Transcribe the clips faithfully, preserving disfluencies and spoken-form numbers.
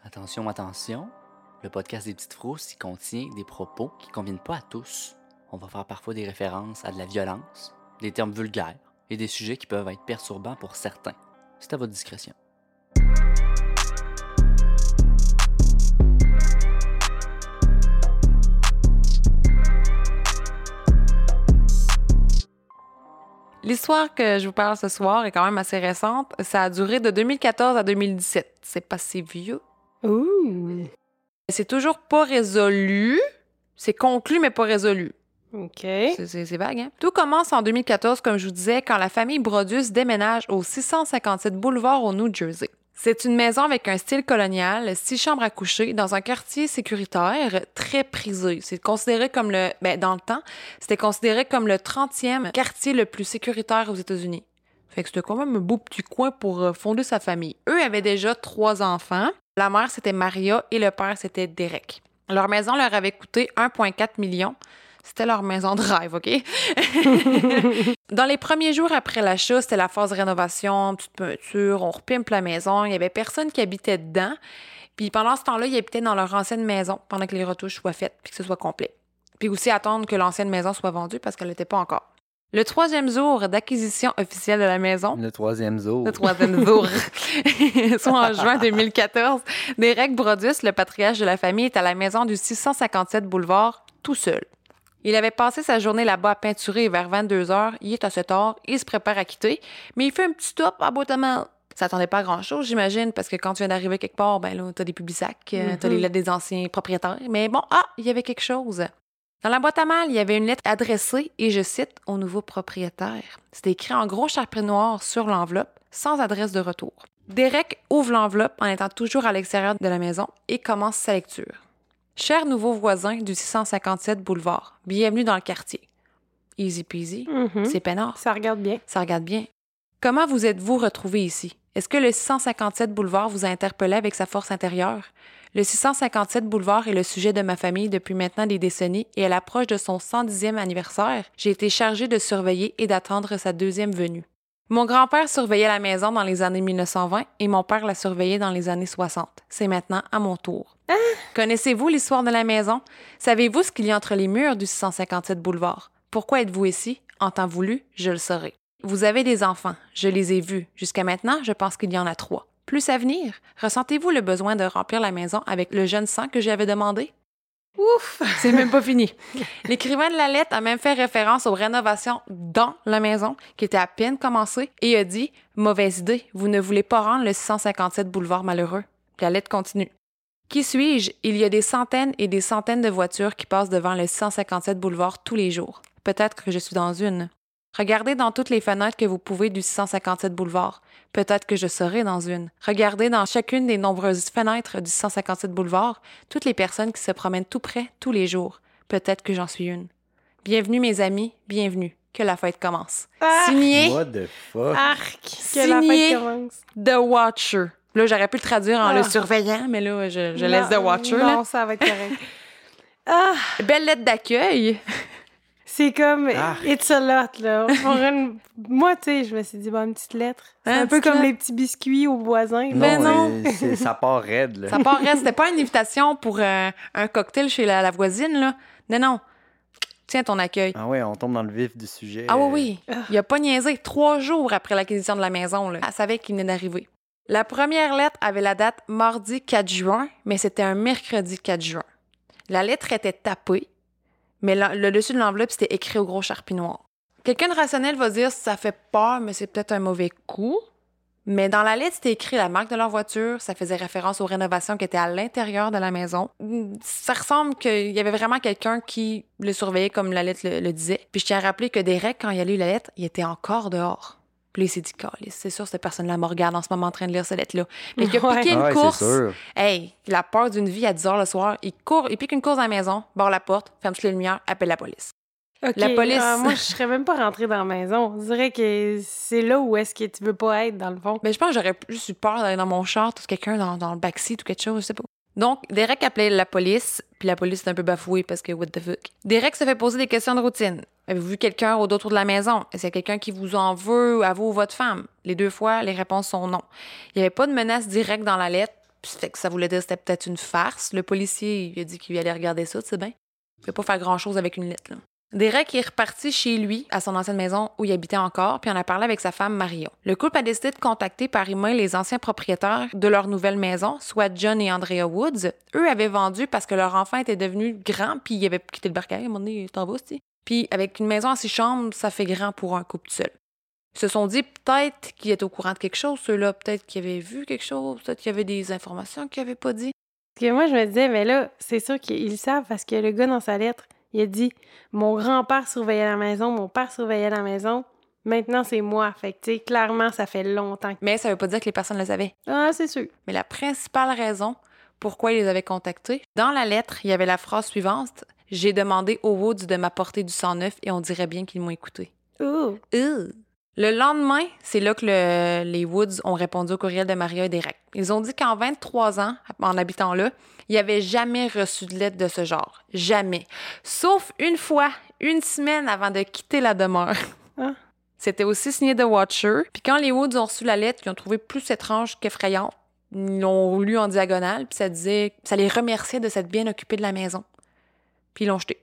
Attention, attention, le podcast des Petites Frousses, il contient des propos qui ne conviennent pas à tous. On va faire parfois des références à de la violence, des termes vulgaires et des sujets qui peuvent être perturbants pour certains. C'est à votre discrétion. L'histoire que je vous parle ce soir est quand même assez récente. Ça a duré de deux mille quatorze à deux mille dix-sept. C'est pas si vieux. Ouh! C'est toujours pas résolu. C'est conclu, mais pas résolu. OK. C'est, c'est, c'est vague, hein? Tout commence en deux mille quatorze, comme je vous disais, quand la famille Brodus déménage au six cent cinquante-sept Boulevard au New Jersey. C'est une maison avec un style colonial, six chambres à coucher, dans un quartier sécuritaire très prisé. C'est considéré comme le... Ben, dans le temps, c'était considéré comme le trentième quartier le plus sécuritaire aux États-Unis. Fait que c'était quand même un beau petit coin pour fonder sa famille. Eux avaient déjà trois enfants. La mère, c'était Maria, et le père, c'était Derek. Leur maison leur avait coûté un virgule quatre million. C'était leur maison de rêve, OK? Dans les premiers jours après l'achat, c'était la phase de rénovation, petite peinture, on repimpe la maison. Il y avait personne qui habitait dedans. Puis pendant ce temps-là, ils habitaient dans leur ancienne maison pendant que les retouches soient faites puis que ce soit complet. Puis aussi attendre que l'ancienne maison soit vendue parce qu'elle n'était pas encore. Le troisième jour d'acquisition officielle de la maison... Le troisième jour. Le troisième jour. Soit en juin deux mille quatorze, Derek Brodus, le patriarche de la famille, est à la maison du six cent cinquante-sept Boulevard, tout seul. Il avait passé sa journée là-bas à peinturer et vers vingt-deux heures, il est assez tard, il se prépare à quitter, mais il fait un petit stop à Bois-de-Mal. Ça attendait pas à grand-chose, j'imagine, parce que quand tu viens d'arriver quelque part, ben là, t'as des publics-sacs, mm-hmm. t'as les lettres des anciens propriétaires. Mais bon, ah, il y avait quelque chose. Dans la boîte à mal, il y avait une lettre adressée, et je cite, au nouveau propriétaire. C'était écrit en gros charpie noir sur l'enveloppe, sans adresse de retour. Derek ouvre l'enveloppe en étant toujours à l'extérieur de la maison et commence sa lecture. Chers nouveaux voisins du six cent cinquante-sept Boulevard, bienvenue dans le quartier. Easy peasy, mm-hmm. C'est peinard. Ça regarde bien. Ça regarde bien. Comment vous êtes-vous retrouvés ici? Est-ce que le six cent cinquante-sept Boulevard vous a interpellé avec sa force intérieure? Le six cent cinquante-sept Boulevard est le sujet de ma famille depuis maintenant des décennies et à l'approche de son cent dixième anniversaire, j'ai été chargée de surveiller et d'attendre sa deuxième venue. Mon grand-père surveillait la maison dans les années mille neuf cent vingt et mon père l'a surveillée dans les années soixante. C'est maintenant à mon tour. Ah! Connaissez-vous l'histoire de la maison? Savez-vous ce qu'il y a entre les murs du six cent cinquante-sept Boulevard? Pourquoi êtes-vous ici? En temps voulu, je le saurai. Vous avez des enfants. Je les ai vus. Jusqu'à maintenant, je pense qu'il y en a trois. Plus à venir? Ressentez-vous le besoin de remplir la maison avec le jeune sang que j'avais demandé? Ouf! C'est même pas fini. L'écrivain de la lettre a même fait référence aux rénovations dans la maison, qui étaient à peine commencées, et a dit « Mauvaise idée, vous ne voulez pas rendre le six cent cinquante-sept Boulevard malheureux. » La lettre continue. Qui suis-je? Il y a des centaines et des centaines de voitures qui passent devant le six cent cinquante-sept Boulevard tous les jours. Peut-être que je suis dans une. Regardez dans toutes les fenêtres que vous pouvez du six cent cinquante-sept Boulevard. Peut-être que je serai dans une. Regardez dans chacune des nombreuses fenêtres du six cent cinquante-sept Boulevard toutes les personnes qui se promènent tout près tous les jours. Peut-être que j'en suis une. Bienvenue mes amis, bienvenue. Que la fête commence. Ah! Signé... What the fuck? Arc! Que Signé la fête commence. The Watcher. Là, j'aurais pu le traduire en ah. le surveillant, mais là, je, je non, laisse The Watcher. Non, là. ça va être correct. ah! Belle lettre d'accueil. C'est comme, ah. it's a lot, là. Pour une... Moi, tu sais, je me suis dit, bon, une petite lettre. C'est hein, un peu comme lettre. les petits biscuits aux voisins. Mais non. Euh, c'est, ça part raide, là. Ça part raide. C'était pas une invitation pour euh, un cocktail chez la, la voisine, là. Non, non. Tiens ton accueil. Ah oui, on tombe dans le vif du sujet. Ah oui, oui. Il a pas niaisé. Trois jours après l'acquisition de la maison, là. Elle savait qu'il venait d'arriver. La première lettre avait la date mardi quatre juin, mais c'était un mercredi quatre juin. La lettre était tapée, mais le dessus de l'enveloppe, c'était écrit au gros charpie noir. Quelqu'un de rationnel va dire ça fait peur, mais c'est peut-être un mauvais coup. Mais dans la lettre, c'était écrit la marque de leur voiture. Ça faisait référence aux rénovations qui étaient à l'intérieur de la maison. Ça ressemble qu'il y avait vraiment quelqu'un qui le surveillait comme la lettre le, le disait. Puis je tiens à rappeler que Derek, quand il a lu la lettre, il était encore dehors. Puis là, il s'est dit, Calice, c'est sûr, cette personne-là me regarde en ce moment en train de lire cette lettre-là. Mais il a ouais. piqué une ouais, course. C'est hey, la peur d'une vie à dix heures le soir. Il court, il pique une course à la maison, barre la porte, ferme toutes les lumières, appelle la police. Okay. La police... Euh, moi, je serais même pas rentrée dans la maison. On dirait que c'est là où est-ce que tu veux pas être, dans le fond. Mais je pense que j'aurais juste eu peur d'aller dans mon char, tout quelqu'un dans, dans le backseat ou quelque chose, je sais pas. Donc, Derek appelait la police, puis la police est un peu bafouée parce que what the fuck. Derek se fait poser des questions de routine. Avez-vous vu quelqu'un au d'autre de la maison? Est-ce qu'il y a quelqu'un qui vous en veut, à vous ou votre femme? Les deux fois, les réponses sont non. Il n'y avait pas de menace directe dans la lettre, Puis fait que ça voulait dire que c'était peut-être une farce. Le policier, il a dit qu'il allait regarder ça, tu sais bien. Il ne pouvait pas faire grand-chose avec une lettre, là. Derek est reparti chez lui, à son ancienne maison où il habitait encore, puis en a parlé avec sa femme Marion. Le couple a décidé de contacter par email les anciens propriétaires de leur nouvelle maison, soit John et Andrea Woods. Eux avaient vendu parce que leur enfant était devenu grand, puis ils avaient quitté le bercail. À un moment donné, t'en vas aussi. Puis avec une maison à six chambres, ça fait grand pour un couple seul. Ils se sont dit peut-être qu'ils étaient au courant de quelque chose, ceux-là, peut-être qu'ils avaient vu quelque chose, peut-être qu'il y avait des informations qu'ils n'avaient pas dit. Parce que moi, je me disais, mais là, c'est sûr qu'ils le savent parce que le gars, dans sa lettre, il a dit « Mon grand-père surveillait la maison, mon père surveillait la maison, maintenant c'est moi. » Fait que, tu sais, clairement, ça fait longtemps. Mais ça veut pas dire que les personnes le savaient. Ah, c'est sûr. Mais la principale raison pourquoi ils les avaient contactés, dans la lettre, il y avait la phrase suivante « J'ai demandé aux Woods de m'apporter du sang neuf et on dirait bien qu'ils m'ont écouté. » Ouh! Ouh! Le lendemain, c'est là que le, les Woods ont répondu au courriel de Maria et Derek. Ils ont dit qu'en vingt-trois ans, en habitant là, ils n'avaient jamais reçu de lettre de ce genre. Jamais. Sauf une fois, une semaine avant de quitter la demeure. Ah. C'était aussi signé The Watcher. Puis quand les Woods ont reçu la lettre, ils ont trouvé plus étrange qu'effrayante. Ils l'ont lu en diagonale, puis ça disait... Ça les remerciait de s'être bien occupés de la maison. Puis ils l'ont jeté.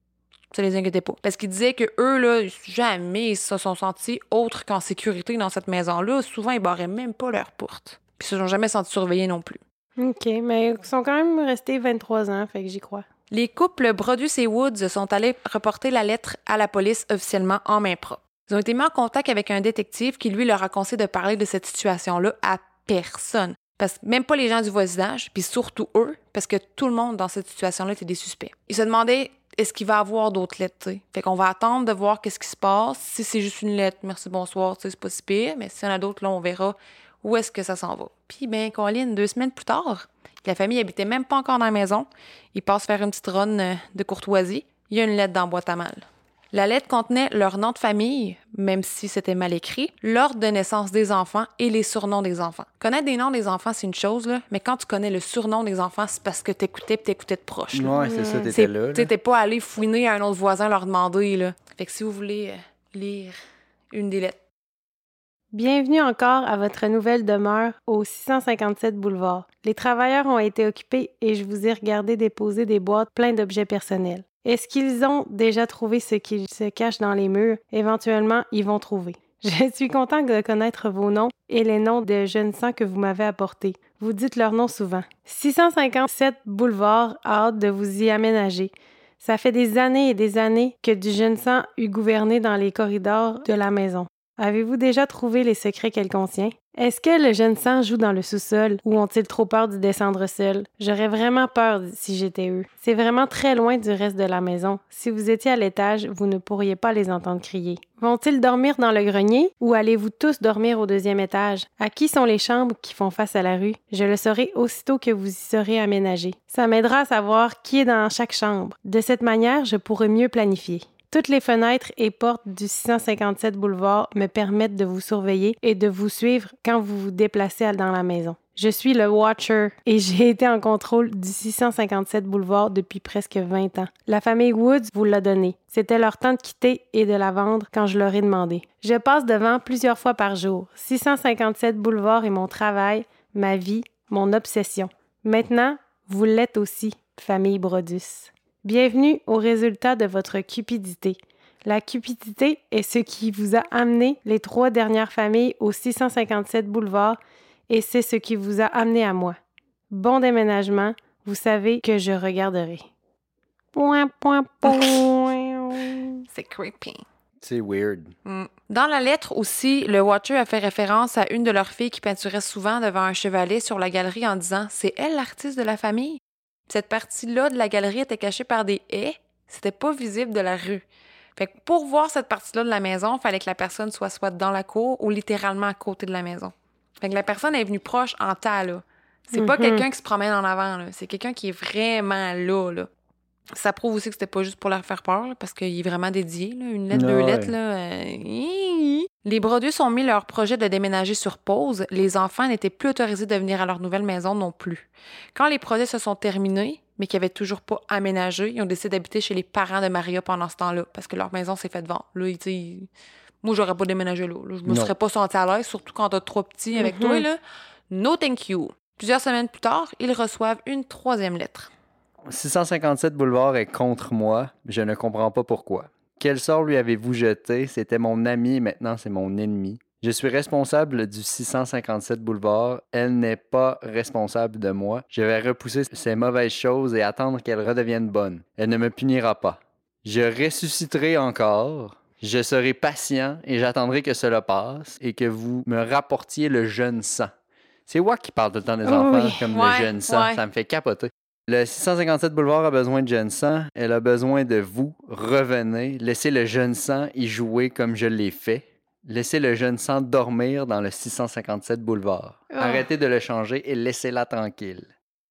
Ça les inquiétait pas. Parce qu'ils disaient que eux, là, jamais ils se sont sentis autres qu'en sécurité dans cette maison-là. Souvent, ils barraient même pas leur porte. Puis ils se sont jamais sentis surveillés non plus. OK, mais ils sont quand même restés vingt-trois ans, fait que j'y crois. Les couples Brodus et Woods sont allés reporter la lettre à la police officiellement en main propre. Ils ont été mis en contact avec un détective qui, lui, leur a conseillé de parler de cette situation-là à personne. Parce que même pas les gens du voisinage, puis surtout eux, parce que tout le monde dans cette situation-là était des suspects. Ils se demandaient est-ce qu'il va y avoir d'autres lettres, t'sais? Fait qu'on va attendre de voir qu'est-ce qui se passe. Si c'est juste une lettre, merci, bonsoir, c'est pas si pire. Mais s'il y en a d'autres, là, on verra où est-ce que ça s'en va. Puis, ben, Colin, deux semaines plus tard, la famille habitait même pas encore dans la maison. Ils passent faire une petite run de courtoisie. Il y a une lettre dans la boîte à mal. La lettre contenait leur nom de famille, même si c'était mal écrit, l'ordre de naissance des enfants et les surnoms des enfants. Connaître des noms des enfants, c'est une chose, là, mais quand tu connais le surnom des enfants, c'est parce que t'écoutais pis t'écoutais de proche. Là. Ouais, c'est ça, t'étais C'est, là. là. T'es pas allé fouiner à un autre voisin leur demander, là. Fait que si vous voulez euh, lire une des lettres. Bienvenue encore à votre nouvelle demeure au six cent cinquante-sept boulevard. Les travailleurs ont été occupés et je vous ai regardé déposer des boîtes pleines d'objets personnels. Est-ce qu'ils ont déjà trouvé ce qui se cache dans les murs? Éventuellement, ils vont trouver. Je suis content de connaître vos noms et les noms de jeunes sangs que vous m'avez apportés. Vous dites leurs noms souvent. six cent cinquante-sept boulevard, hâte de vous y aménager. Ça fait des années et des années que du jeune sang eut gouverné dans les corridors de la maison. Avez-vous déjà trouvé les secrets qu'elle contient? Est-ce que le jeune sang joue dans le sous-sol ou ont-ils trop peur d'y descendre seul? J'aurais vraiment peur si j'étais eux. C'est vraiment très loin du reste de la maison. Si vous étiez à l'étage, vous ne pourriez pas les entendre crier. Vont-ils dormir dans le grenier ou allez-vous tous dormir au deuxième étage? À qui sont les chambres qui font face à la rue? Je le saurai aussitôt que vous y serez aménagés. Ça m'aidera à savoir qui est dans chaque chambre. De cette manière, je pourrai mieux planifier. Toutes les fenêtres et portes du six cent cinquante-sept boulevard me permettent de vous surveiller et de vous suivre quand vous vous déplacez dans la maison. Je suis le Watcher et j'ai été en contrôle du six cent cinquante-sept boulevard depuis presque vingt ans. La famille Woods vous l'a donné. C'était leur temps de quitter et de la vendre quand je leur ai demandé. Je passe devant plusieurs fois par jour. six cent cinquante-sept boulevard est mon travail, ma vie, mon obsession. Maintenant, vous l'êtes aussi, famille Brodus. Bienvenue au résultat de votre cupidité. La cupidité est ce qui vous a amené les trois dernières familles au six cent cinquante-sept boulevard et c'est ce qui vous a amené à moi. Bon déménagement, vous savez que je regarderai. Point, point, point. C'est creepy. C'est weird. Mm. Dans la lettre aussi, le Watcher a fait référence à une de leurs filles qui peinturait souvent devant un chevalet sur la galerie en disant « C'est elle l'artiste de la famille? » Cette partie-là de la galerie était cachée par des haies. C'était pas visible de la rue. Fait que pour voir cette partie-là de la maison, il fallait que la personne soit soit dans la cour ou littéralement à côté de la maison. Fait que la personne est venue proche en tas, là. C'est Mm-hmm. pas quelqu'un qui se promène en avant, là. C'est quelqu'un qui est vraiment là, là. Ça prouve aussi que c'était pas juste pour leur faire peur, là, parce qu'il est vraiment dédié, là. Une lettre, Ah deux ouais. lettres, là. euh, Les Brodus ont mis leur projet de déménager sur pause. Les enfants n'étaient plus autorisés de venir à leur nouvelle maison non plus. Quand les projets se sont terminés, mais qu'ils n'avaient toujours pas aménagé, ils ont décidé d'habiter chez les parents de Maria pendant ce temps-là, parce que leur maison s'est faite vendre. Là, tu sais, moi, j'aurais pas déménagé là. là. Je me Non. serais pas sentie à l'aise, surtout quand t'as trois petits avec Mhm. toi, là. No thank you. Plusieurs semaines plus tard, ils reçoivent une troisième lettre. six cent cinquante-sept boulevard est contre moi. Je ne comprends pas pourquoi. Quel sort lui avez-vous jeté? C'était mon ami, maintenant c'est mon ennemi. Je suis responsable du six cent cinquante-sept boulevard. Elle n'est pas responsable de moi. Je vais repousser ces mauvaises choses et attendre qu'elle redevienne bonne. Elle ne me punira pas. Je ressusciterai encore. Je serai patient et j'attendrai que cela passe et que vous me rapportiez le jeune sang. C'est moi qui parle tout le temps des enfants Oui. comme Ouais, le jeune sang. ouais. Ça me fait capoter. Le six cent cinquante-sept boulevard a besoin de jeune sang. Elle a besoin de vous. Revenez. Laissez le jeune sang y jouer comme je l'ai fait. Laissez le jeune sang dormir dans le six cent cinquante-sept boulevard. Oh. Arrêtez de le changer et laissez-la tranquille.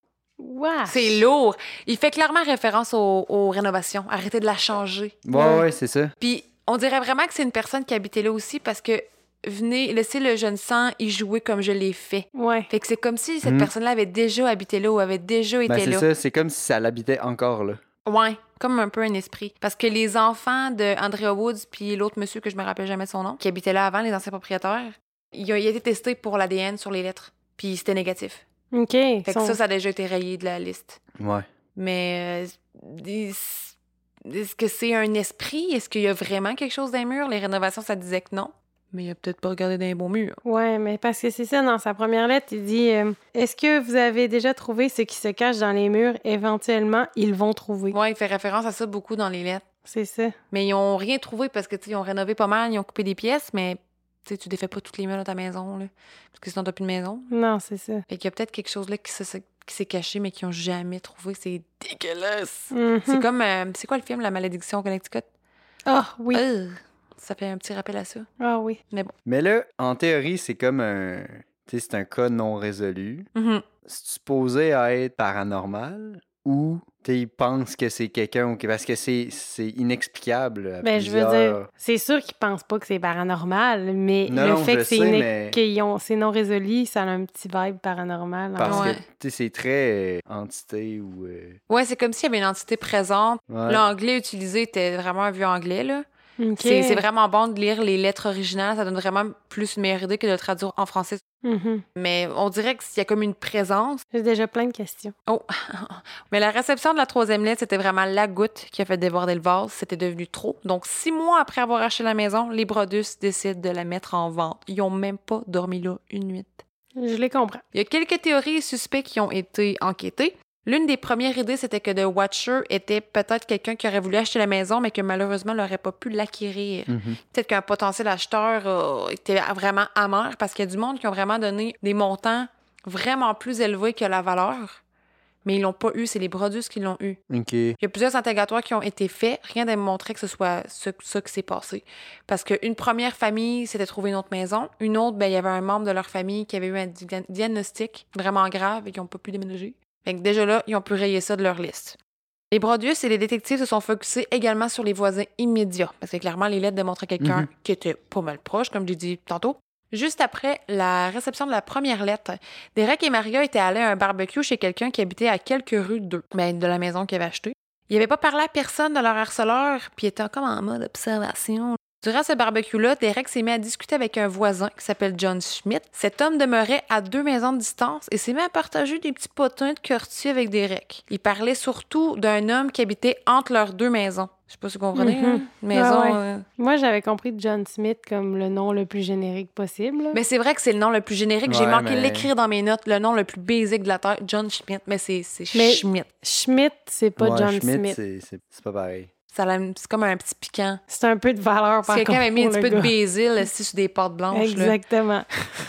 Wesh. C'est lourd. Il fait clairement référence aux, aux rénovations. Arrêtez de la changer. Ouais, Ouais. ouais, c'est ça. Puis on dirait vraiment que c'est une personne qui habitait là aussi parce que venez, laissez le jeune sang y jouer comme je l'ai fait. Ouais. Fait que c'est comme si cette Mhm. personne-là avait déjà habité là ou avait déjà été Ben, c'est là. ça. C'est comme si ça l'habitait encore là. Ouais, comme un peu un esprit. Parce que les enfants de Andrea Woods puis l'autre monsieur que je me rappelle jamais de son nom, qui habitait là avant, les anciens propriétaires, il a, il a été testé pour l'A D N sur les lettres. Puis c'était négatif. OK. Fait que Son- ça, ça a déjà été rayé de la liste. Ouais. Mais euh, est- est-ce que c'est un esprit? Est-ce qu'il y a vraiment quelque chose dans les murs? Les rénovations, ça disait que non. Mais il a peut-être pas regardé dans les beaux murs. Ouais, mais parce que c'est ça, dans sa première lettre, il dit euh, est-ce que vous avez déjà trouvé ce qui se cache dans les murs? Éventuellement, ils vont trouver. Ouais, il fait référence à ça beaucoup dans les lettres. C'est ça. Mais ils ont rien trouvé parce que, tu sais, ils ont rénové pas mal, ils ont coupé des pièces, mais tu sais, tu défais pas toutes les murs de ta maison, là. Parce que sinon, t'as plus de maison. Non, c'est ça. Fait qu'il y a peut-être quelque chose là qui se- qui s'est caché, mais qu'ils ont jamais trouvé. C'est dégueulasse. Mhm. C'est comme. euh, c'est quoi le film, La Malédiction au Connecticut? Ah, oui. Euh, ça fait un petit rappel à ça. Ah, oui. Mais bon. Mais là, en théorie, c'est comme un... Tu sais, c'est un cas non résolu. Mhm. C'est supposé être paranormal ou ils pensent que c'est quelqu'un ou que- parce que c'est c'est inexplicable. à Ben, je veux plusieurs- dire, c'est sûr qu'ils pensent pas que c'est paranormal, mais Non, le non, fait je que c'est sais, inex- mais- qu'ils ont- c'est non résolu, ça a un petit vibe paranormal. Parce Ouais. que tu sais, c'est très euh, entité ou. euh, Ouais, c'est comme s'il y avait une entité présente. ouais. L'anglais utilisé était vraiment un vieux anglais, là. OK. C'est c'est vraiment bon de lire les lettres originales. Ça donne vraiment plus une meilleure idée que de le traduire en français. Mhm. Mais on dirait qu'il y a comme une présence. J'ai déjà plein de questions. Oh! Mais la réception de la troisième lettre, c'était vraiment la goutte qui a fait déborder le vase. C'était devenu trop. Donc, six mois après avoir acheté la maison, les Brodus décident de la mettre en vente. Ils ont même pas dormi là une nuit. Je les comprends. Il y a quelques théories et suspects qui ont été enquêtés. L'une des premières idées, c'était que The Watcher était peut-être quelqu'un qui aurait voulu acheter la maison, mais que malheureusement n'aurait pas pu l'acquérir. Mhm. Peut-être qu'un potentiel acheteur euh, était vraiment amer, parce qu'il y a du monde qui ont vraiment donné des montants vraiment plus élevés que la valeur, mais ils l'ont pas eu, c'est les Brodus qui l'ont eu. OK. Il y a plusieurs interrogatoires qui ont été faits, rien de montrer que ce soit ce, ce qui s'est passé. Parce qu'une première famille s'était trouvé une autre maison, une autre, ben, il y avait un membre de leur famille qui avait eu un di- diagnostic vraiment grave et qui n'ont pas pu déménager. Fait que déjà là, ils ont pu rayer ça de leur liste. Les Brodus et les détectives se sont focusés également sur les voisins immédiats, parce que clairement, les lettres démontraient quelqu'un Mhm. qui était pas mal proche, comme j'ai dit tantôt. Juste après la réception de la première lettre, Derek et Maria étaient allés à un barbecue chez quelqu'un qui habitait à quelques rues d'eux, ben, de la maison qu'ils avaient achetée. Ils n'avaient pas parlé à personne de leur harceleur, puis ils étaient comme en mode observation. Durant ce barbecue-là, Derek s'est mis à discuter avec un voisin qui s'appelle John Schmidt. Cet homme demeurait à deux maisons de distance et s'est mis à partager des petits potins de quartier avec Derek. Il parlait surtout d'un homme qui habitait entre leurs deux maisons. Je sais pas si vous comprenez, Mhm. hein? Maison... Ouais, ouais. euh, Moi, j'avais compris John Smith comme le nom le plus générique possible. Mais c'est vrai que c'est le nom le plus générique. J'ai Ouais, manqué de mais- l'écrire dans mes notes, le nom le plus basique de la Terre, John Schmidt. Mais c'est c'est Mais- Schmidt. Schmidt, c'est pas Ouais, John Schmidt, Smith. c'est- c'est c'est pas pareil. Ça a- C'est comme un petit piquant. C'est un peu de valeur, Si par quelqu'un contre, avait mis un pour petit peu le de gars. basil assis sur des pâtes blanches. là. Exactement.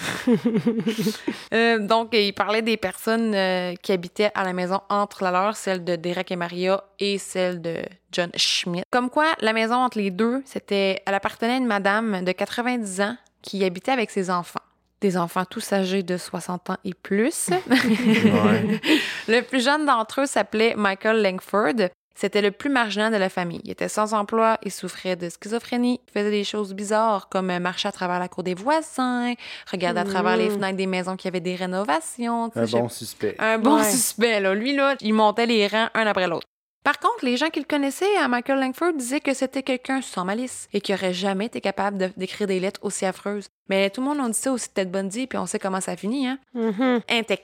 Euh, donc, il parlait des personnes euh, qui habitaient à la maison entre la leur, celle de Derek et Maria et celle de John Schmidt. Comme quoi, la maison entre les deux, c'était, elle appartenait à une madame de quatre-vingt-dix ans qui habitait avec ses enfants. Des enfants tous âgés de soixante ans et plus. Ouais. Le plus jeune d'entre eux s'appelait Michael Langford. C'était le plus marginal de la famille. Il était sans emploi, il souffrait de schizophrénie, il faisait des choses bizarres comme marcher à travers la cour des voisins, regarder à travers les Mm. fenêtres des maisons qui avaient des rénovations. tu sais, Un je sais bon suspect. un bon Ouais. suspect, là. Lui, là, il montait les rangs un après l'autre. Par contre, les gens qui le connaissaient à Michael Langford disaient que c'était quelqu'un sans malice et qui aurait jamais été capable de- d'écrire des lettres aussi affreuses. Mais tout le monde a dit ça aussi de Ted Bundy, puis on sait comment ça finit, hein? Mhm. Un T K.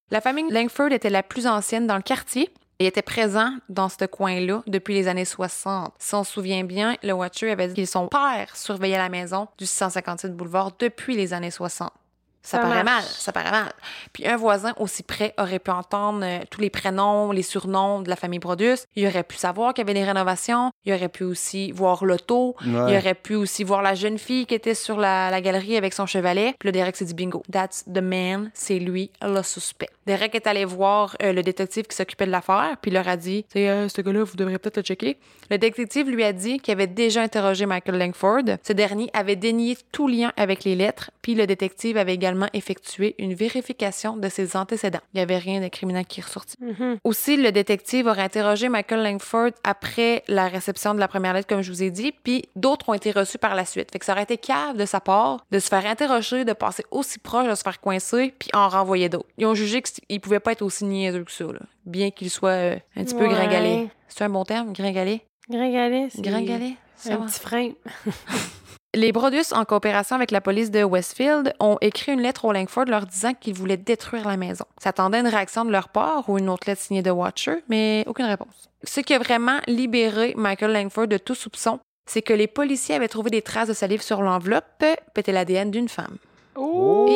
La famille Langford était la plus ancienne dans le quartier. Il était présent dans ce coin-là depuis les années soixante. Si on se souvient bien, le Watcher avait dit que son père surveillait la maison du six cent cinquante-sept boulevard depuis les années soixante. Ça, Ça paraît marche. mal, ça paraît mal. Puis un voisin aussi près aurait pu entendre euh, tous les prénoms, les surnoms de la famille Brodus. Il aurait pu savoir qu'il y avait des rénovations. Il aurait pu aussi voir l'auto. Ouais. Il aurait pu aussi voir la jeune fille qui était sur la, la galerie avec son chevalet. Puis là, Derek s'est dit bingo. That's the man. C'est lui, le suspect. Derek est allé voir euh, le détective qui s'occupait de l'affaire. Puis il leur a dit, tu sais, euh, ce gars-là, vous devriez peut-être le checker. Le détective lui a dit qu'il avait déjà interrogé Michael Langford. Ce dernier avait dénié tout lien avec les lettres. Puis le détective avait également effectué une vérification de ses antécédents. Il n'y avait rien de criminel qui est ressorti. Mhm. Aussi, le détective aurait interrogé Michael Langford après la réception de la première lettre, comme je vous ai dit, puis d'autres ont été reçus par la suite. Fait que ça aurait été cave de sa part de se faire interroger, de passer aussi proche, de se faire coincer, puis en renvoyer d'autres. Ils ont jugé qu'il ne pouvait pas être aussi niaiseux que ça, là, bien qu'il soit euh, un petit peu Ouais. gringalé. C'est un bon terme, gringalé? Gringalet, c'est Gringalé? Ça un va. petit frein. Les Brodus, en coopération avec la police de Westfield, ont écrit une lettre aux Langford leur disant qu'ils voulaient détruire la maison. S'attendait à une réaction de leur part ou une autre lettre signée de Watcher, mais aucune réponse. Ce qui a vraiment libéré Michael Langford de tout soupçon, c'est que les policiers avaient trouvé des traces de salive sur l'enveloppe, pété l'A D N d'une femme. Oh!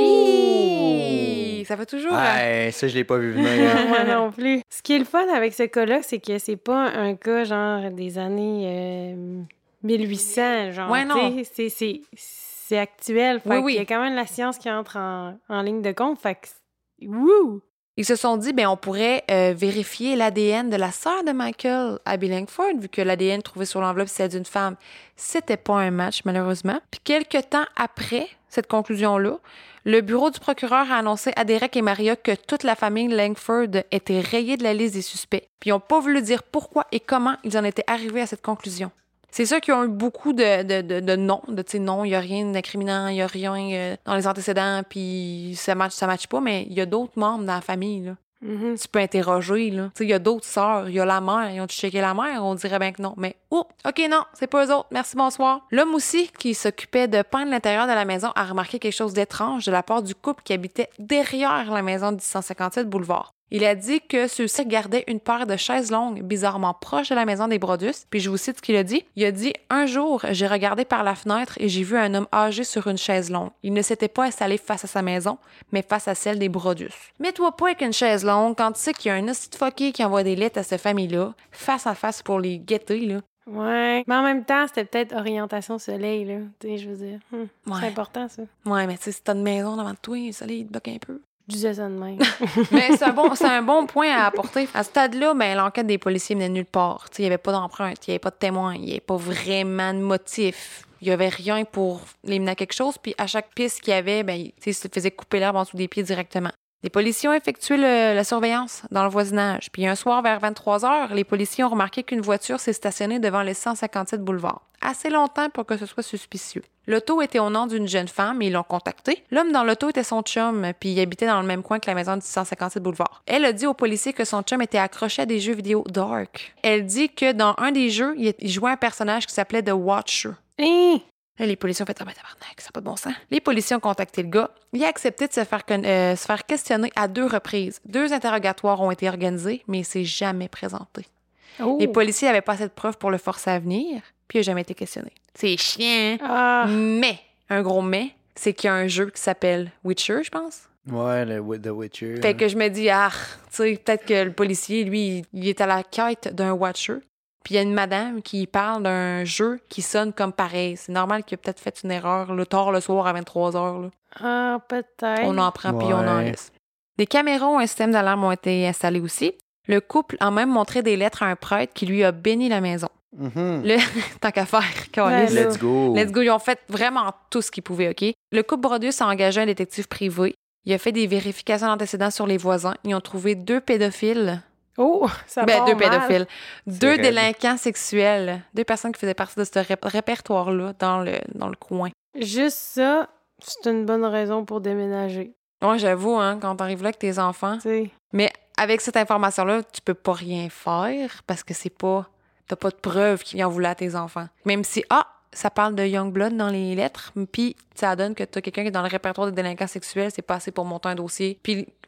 Hi! Ça fait toujours... hein? Ouais, ça, je l'ai pas vu venir. Moi non plus. Ce qui est le fun avec ce cas-là, c'est que c'est pas un cas genre des années euh, mille huit cents, genre. Ouais, non. tu sais, C'est, c'est, c'est actuel. Fait Oui, qu'il oui. y a quand même la science qui entre en, en ligne de compte. Fait que, wouh! Ils se sont dit, ben on pourrait euh, vérifier l'A D N de la sœur de Michael, Abby Langford, vu que l'A D N trouvé sur l'enveloppe, c'est d'une femme. C'était pas un match, malheureusement. Puis quelques temps après cette conclusion-là, le bureau du procureur a annoncé à Derek et Maria que toute la famille Langford était rayée de la liste des suspects. Puis ils n'ont pas voulu dire pourquoi et comment ils en étaient arrivés à cette conclusion. C'est sûr qu'ils ont eu beaucoup de, de, de, de non, de tu sais, non, il n'y a rien d'incriminant, il n'y a rien euh, dans les antécédents, puis ça match, ça match pas, mais il y a d'autres membres dans la famille, là. Mhm. Tu peux interroger, là. Tu sais, il y a d'autres sœurs, il y a la mère, ils ont checké la mère, on dirait bien que non. Mais, oh, OK, non, c'est pas eux autres, merci, bonsoir. L'homme aussi, qui s'occupait de peindre l'intérieur de la maison, a remarqué quelque chose d'étrange de la part du couple qui habitait derrière la maison du cent cinquante-sept boulevard. Il a dit que ceux-ci gardaient une paire de chaises longues bizarrement proche de la maison des Brodus. Puis je vous cite ce qu'il a dit. Il a dit « Un jour, j'ai regardé par la fenêtre et j'ai vu un homme âgé sur une chaise longue. Il ne s'était pas installé face à sa maison, mais face à celle des Brodus. Mets-toi pas avec une chaise longue quand tu sais qu'il y a un hostie de fucké qui envoie des lettres à cette famille-là, face à face pour les guetter, là. » Ouais. Mais en même temps, c'était peut-être orientation soleil, là. Tu sais, je veux dire. Hum, Ouais. C'est important, ça. Ouais, mais tu sais, si t'as une maison devant toi, le soleil, il te bloque un peu. Je disais ça de même. Mais c'est un bon, c'est un bon point à apporter. À ce stade-là, ben, l'enquête des policiers venait de nulle part. Il n'y avait pas d'empreinte, il n'y avait pas de témoin, il n'y avait pas vraiment de motif. Il n'y avait rien pour les mener à quelque chose. Puis à chaque piste qu'il y avait, ben, ils se faisaient couper l'herbe en dessous des pieds directement. Les policiers ont effectué le- la surveillance dans le voisinage. Puis un soir, vers vingt-trois heures, les policiers ont remarqué qu'une voiture s'est stationnée devant le cent cinquante-sept boulevard. Assez longtemps pour que ce soit suspicieux. L'auto était au nom d'une jeune femme et ils l'ont contacté. L'homme dans l'auto était son chum, puis il habitait dans le même coin que la maison du cent cinquante-sept boulevard. Elle a dit aux policiers que son chum était accroché à des jeux vidéo dark. Elle dit que dans un des jeux, il il jouait un personnage qui s'appelait The Watcher. Hein? Là, les policiers ont fait « Ah ben tabarnak, ça n'a pas de bon sens. » Les policiers ont contacté le gars. Il a accepté de se faire, con- euh, se faire questionner à deux reprises. Deux interrogatoires ont été organisés, mais il s'est jamais présenté. Oh. Les policiers n'avaient pas assez de preuves pour le forcer à venir, puis il n'a jamais été questionné. C'est chiant. Ah. Mais, un gros mais, c'est qu'il y a un jeu qui s'appelle Witcher, je pense. Ouais, le Wi- The Witcher. Fait que je me dis, ah, tu sais, peut-être que le policier, lui, il est à la quête d'un Watcher. Puis il y a une madame qui parle d'un jeu qui sonne comme pareil. C'est normal qu'il a peut-être fait une erreur, le tard le soir à vingt-trois heures. Là. Ah, peut-être. On en prend puis on en Ouais. laisse. Des caméras ou un système d'alarme ont été installés aussi. Le couple a même montré des lettres à un prêtre qui lui a béni la maison. Mhm. Le... Tant qu'à faire, Ouais, câlisse. là. Let's go. Let's go. Ils ont fait vraiment tout ce qu'ils pouvaient, OK? Le couple Brodus a engagé un détective privé. Il a fait des vérifications d'antécédents sur les voisins. Ils ont trouvé deux pédophiles. Oh, ça Ben, part deux mal. pédophiles. Deux raide. délinquants sexuels. Deux personnes qui faisaient partie de ce ré- répertoire-là dans le, dans le coin. Juste ça, c'est une bonne raison pour déménager. Moi, j'avoue, hein, quand t'arrives là avec tes enfants. Tu sais. Mais avec cette information-là, tu peux pas rien faire parce que c'est pas... T'as pas de preuve qu'ils en voulaient à tes enfants. Même si, ah, ça parle de Youngblood dans les lettres, puis ça donne que t'as quelqu'un qui est dans le répertoire des délinquants sexuels, c'est pas assez pour monter un dossier. Puis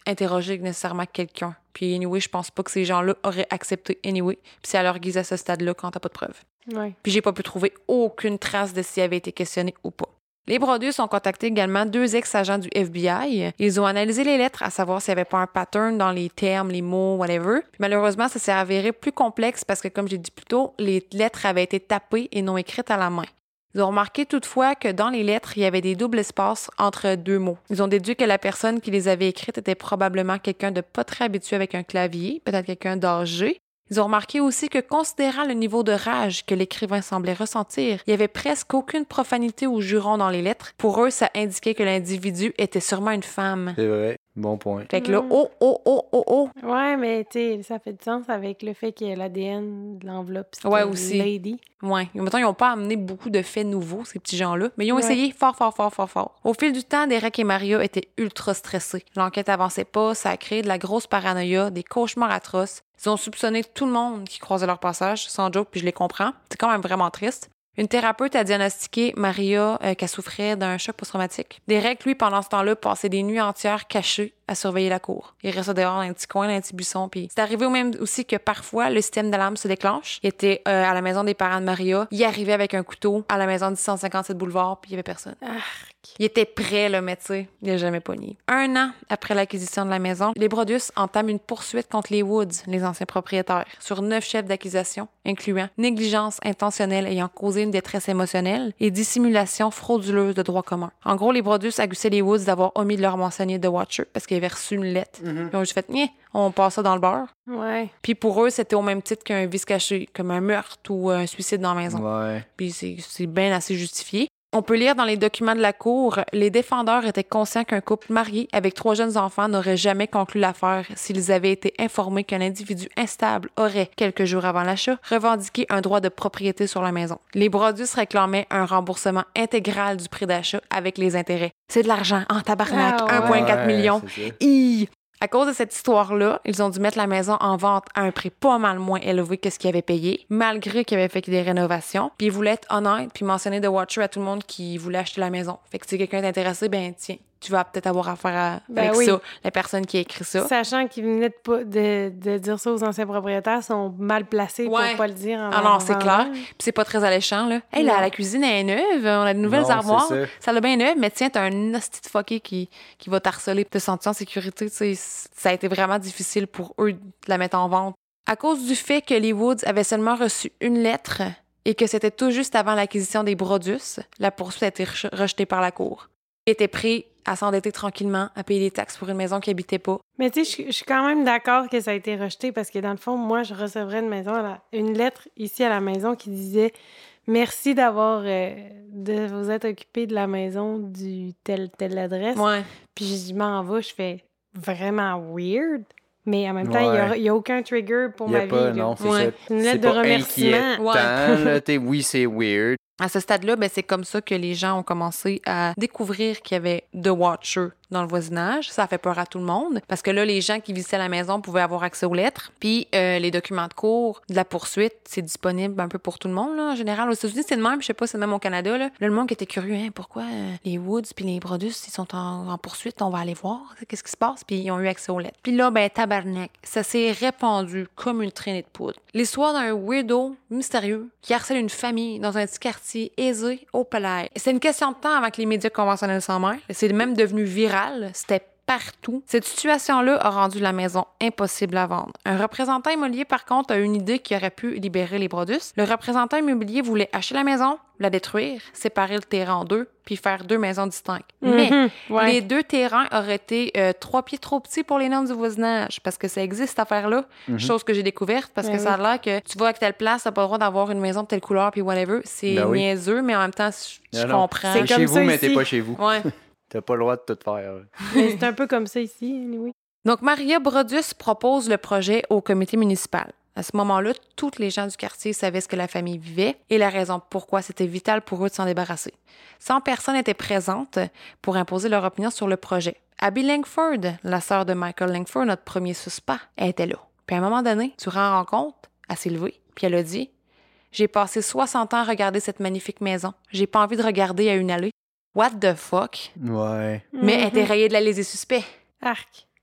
interroger nécessairement quelqu'un. Puis anyway, je pense pas que ces gens-là auraient accepté anyway. Puis c'est à leur guise à ce stade-là quand t'as pas de preuves. Ouais. Puis j'ai pas pu trouver aucune trace de s'il avait été questionné ou pas. Les Brodus ont contacté également deux ex-agents du F B I. Ils ont analysé les lettres à savoir s'il n'y avait pas un pattern dans les termes, les mots, whatever. Puis malheureusement, ça s'est avéré plus complexe parce que, comme j'ai dit plus tôt, les lettres avaient été tapées et non écrites à la main. Ils ont remarqué toutefois que dans les lettres, il y avait des doubles espaces entre deux mots. Ils ont déduit que la personne qui les avait écrites était probablement quelqu'un de pas très habitué avec un clavier, peut-être quelqu'un d'âgé. Ils ont remarqué aussi que, considérant le niveau de rage que l'écrivain semblait ressentir, il y avait presque aucune profanité ou juron dans les lettres. Pour eux, ça indiquait que l'individu était sûrement une femme. C'est vrai. Bon point. Fait que là, oh, oh, oh, oh, oh. Ouais, mais tu sais, ça fait du sens avec le fait qu'il y a l'A D N de l'enveloppe. C'était Ouais, aussi. Lady. Ouais. Mettons, ils n'ont pas amené beaucoup de faits nouveaux, ces petits gens-là, mais ils ont Ouais. essayé fort, fort, fort, fort, fort. Au fil du temps, Derek et Maria étaient ultra stressés. L'enquête avançait pas, ça a créé de la grosse paranoïa, des cauchemars atroces. Ils ont soupçonné tout le monde qui croisait leur passage, sans joke, puis je les comprends. C'est quand même vraiment triste. Une thérapeute a diagnostiqué Maria euh, qu'elle souffrait d'un choc post-traumatique. Derek, lui, pendant ce temps-là, passait des nuits entières cachées à surveiller la cour. Il restait dehors dans un petit coin, dans un petit buisson. Puis c'est arrivé au même aussi que parfois, le système d'alarme se déclenche. Il était euh, à la maison des parents de Maria. Il arrivait avec un couteau à la maison du cent cinquante-sept boulevard, puis il y avait personne. Arc. Il était prêt, là, mais tu sais, il n'a jamais pogné. Un an après l'acquisition de la maison, les Brodus entament une poursuite contre les Woods, les anciens propriétaires, sur neuf chefs d'accusation, incluant négligence intentionnelle ayant causé une détresse émotionnelle et dissimulation frauduleuse de droit commun. En gros, les Brodus accusaient les Woods d'avoir omis de leur mentionner The Watcher parce qu'ils avaient reçu une lettre. Mm-hmm. Ils ont juste fait, Nyeh, on passe ça dans le beurre. Ouais. Puis pour eux, c'était au même titre qu'un vice caché, comme un meurtre ou un suicide dans la maison. Ouais. Puis c'est, c'est bien assez justifié. On peut lire dans les documents de la cour, les défendeurs étaient conscients qu'un couple marié avec trois jeunes enfants n'aurait jamais conclu l'affaire s'ils avaient été informés qu'un individu instable aurait, quelques jours avant l'achat, revendiqué un droit de propriété sur la maison. Les Brodus réclamaient un remboursement intégral du prix d'achat avec les intérêts. C'est de l'argent en tabarnak, Ah ouais. un virgule quatre Ouais, millions. c'est ça. Hi! À cause de cette histoire-là, ils ont dû mettre la maison en vente à un prix pas mal moins élevé que ce qu'ils avaient payé, malgré qu'ils avaient fait des rénovations. Puis ils voulaient être honnêtes puis mentionner The Watcher à tout le monde qui voulait acheter la maison. Fait que si quelqu'un est intéressé, ben tiens, tu vas peut-être avoir affaire à, Ben avec oui. ça, la personne qui a écrit ça. Sachant qu'ils venaient de, pas- de, de dire ça aux anciens propriétaires, sont mal placés Ouais. pour pas le dire en Ah non, c'est en clair. vendant. Puis c'est pas très alléchant, là. Hey, Non. la, la cuisine est neuve, on a de nouvelles Non, c'est armoires. ça. Ça l'a bien neuve, mais tiens, t'as un hostie de fucké qui, qui va t'harceler, te sentir en sécurité. Tu sais, ça a été vraiment difficile pour eux de la mettre en vente. À cause du fait que les Woods avaient seulement reçu une lettre et que c'était tout juste avant l'acquisition des Brodus, la poursuite a été re- rejetée par la cour. Ils étaient prêts à s'endetter tranquillement, à payer des taxes pour une maison qu'ils n'habitaient pas. Mais tu sais, je- je suis quand même d'accord que ça a été rejeté parce que dans le fond, moi, je recevrais une maison, à la- une lettre ici à la maison qui disait « Merci d'avoir, euh, de vous être occupé de la maison du telle, telle adresse. Ouais. » Puis je m'en vais, je fais vraiment weird. Mais en même temps, il Ouais. n'y a, a aucun trigger pour Il y a ma pas, vie. là. non, c'est Ouais. ça. Une lettre C'est de pas remerciement. inquiétant, Ouais. là, t'sais, oui, c'est weird. À ce stade-là, ben, c'est comme ça que les gens ont commencé à découvrir qu'il y avait The Watcher dans le voisinage. Ça a fait peur à tout le monde parce que là, les gens qui visitaient la maison pouvaient avoir accès aux lettres. Puis euh, les documents de cours de la poursuite, c'est disponible un peu pour tout le monde, là, en général. Aux États-Unis, c'est le même. Je sais pas, c'est le même au Canada. Là, Là, le monde qui était curieux, hein, pourquoi euh, les Woods puis les Brodus, ils sont en, en poursuite, on va aller voir. Qu'est-ce qui se passe? Puis ils ont eu accès aux lettres. Puis là, ben, tabarnak, ça s'est répandu comme une traînée de poudre. L'histoire d'un weirdo mystérieux qui harcèle une famille dans un petit quartier aisé au Palais. C'est une question de temps avant que les médias conventionnels s'en mêlent. C'est même devenu viral. C'était partout. Cette situation-là a rendu la maison impossible à vendre. Un représentant immobilier, par contre, a eu une idée qui aurait pu libérer les Brodus. Le représentant immobilier voulait acheter la maison, la détruire, séparer le terrain en deux, puis faire deux maisons distinctes. Mais Mhm, ouais. les deux terrains auraient été euh, trois pieds trop petits pour les normes du voisinage, parce que ça existe, cette affaire-là. Chose que j'ai découverte, parce Ben que ça a oui. l'air que tu vas à telle place, t'as pas le droit d'avoir une maison de telle couleur, puis whatever. C'est Ben oui. niaiseux, mais en même temps, je je Non, non. comprends. C'est T'es comme chez ça vous, mais ici. t'es pas chez vous. Ouais. T'as pas le droit de tout faire. Mais c'est un peu comme ça ici, anyway. Donc, Maria Brodus propose le projet au comité municipal. À ce moment-là, toutes les gens du quartier savaient ce que la famille vivait et la raison pourquoi c'était vital pour eux de s'en débarrasser. cent personnes étaient présentes pour imposer leur opinion sur le projet. Abby Langford, la sœur de Michael Langford, notre premier suspect, elle était là. Puis à un moment donné, durant la rencontre, elle s'est levée, puis elle a dit « J'ai passé soixante ans à regarder cette magnifique maison. J'ai pas envie de regarder à une allée. What the fuck? » Ouais. Mais elle Mhm. était rayée de la liste des suspects. Arc.